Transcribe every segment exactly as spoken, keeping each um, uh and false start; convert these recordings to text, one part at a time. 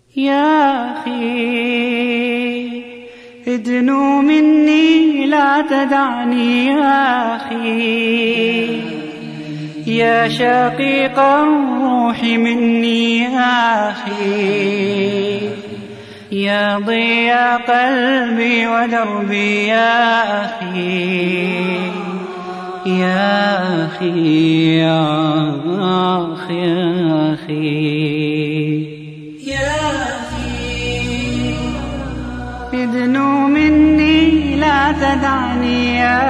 يا أخي ادنو مني لا تدعني يا أخي، يا شقيق الروح مني يا أخي، يا ضياء قلبي ودربي يا أخي، يا أخي يا أخي يا أخي يا أخي ادنو مني لا تدعني يا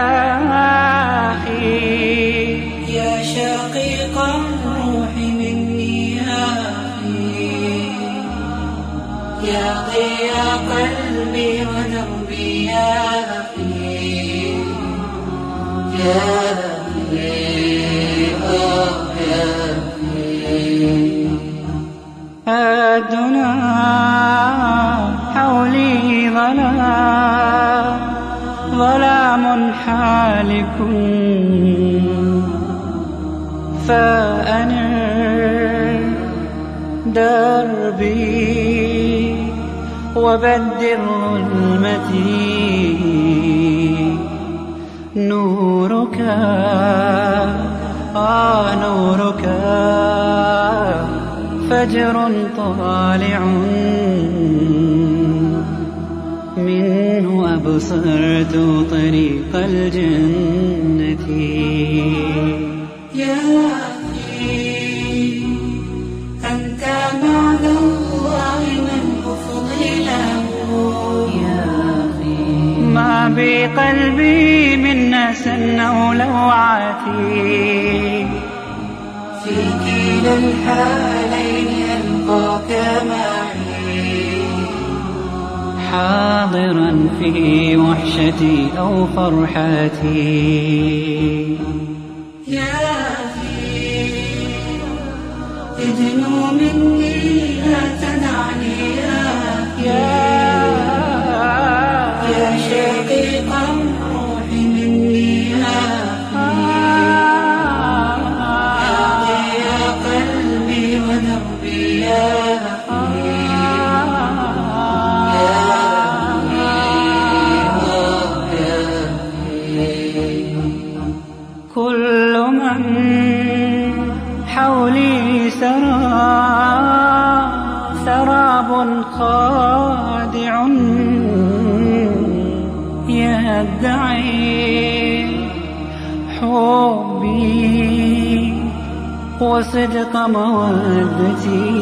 أخي، يا شقيق الروح مني يا أخي، يا ضياء قلبي ودربي يا أخي، يا أخي يا أخي. الدنا حولي ظلام ظلام حالك، فأنر دربي وبدر ظلمتي، نورك آه نورك فجر طالع، منه أبصرت طريق الجنة. يا أخي أنت بعد الله من أفضله، يا أخي ما بقلبي من نسى أو لوعتي، في كلا الحالين ألقاك معي، حاضرا في وحشتي أو فرحتي. يا أخي ادنو مني لا تدعني يا أخي، يا شقيق الروح مني يا أخي، يا ضياء قلبي ودربي يا أخي، يا أخي. كل من حولي سرى سراب خادع، يدعي حبي وصدق مودتي،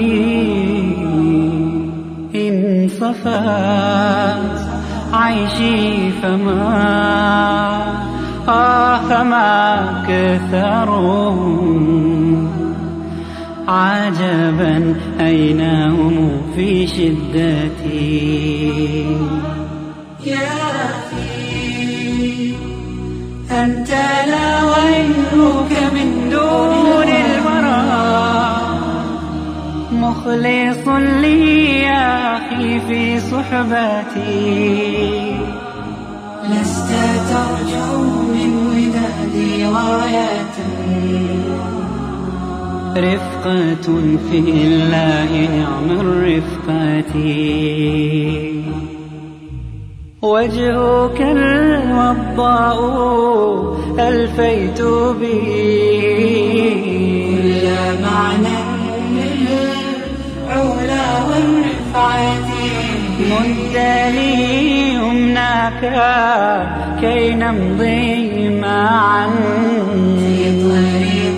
إن صفات عيشي فما آه فما كثروا، عجبا أين هم في شدتي. يا أخي أنت لا غيرك من دون الورى، مخلص لي يا أخي في صحبتي، لست ترجو من ودادي غاية، رفقة في الله نعم الرفقة، وجهك الوضاء ألفيت به كل معنى للعلا والرفعة، مد لي يمناك كي نمضي معا في طريق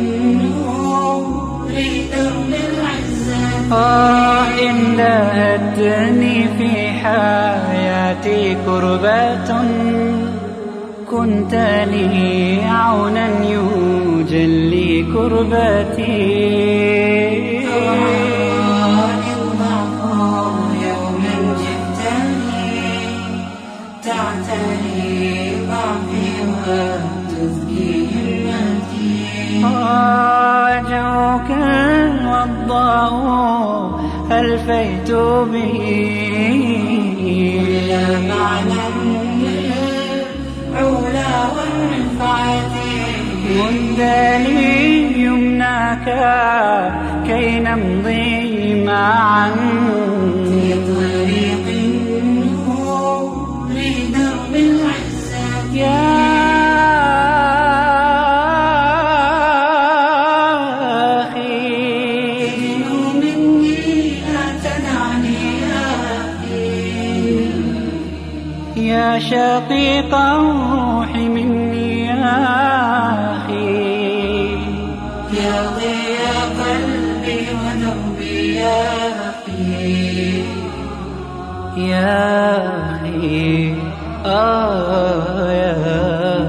النور درب العزة. آه إن دهتني في حياتي كربة، كنت لي عونا يجلي كربتي. وجهك الوضاء ألفيت به كل معنى العلا والرفعة، مد لي يمناك كي نمضي معا في طريق النور درب العزة. يا أخي سجن مني لا تدعني يا أخي، يا شقيق الروح مني يا أخي، يا ضياء قلبي ودربي يا أخي. يا أخي آه يا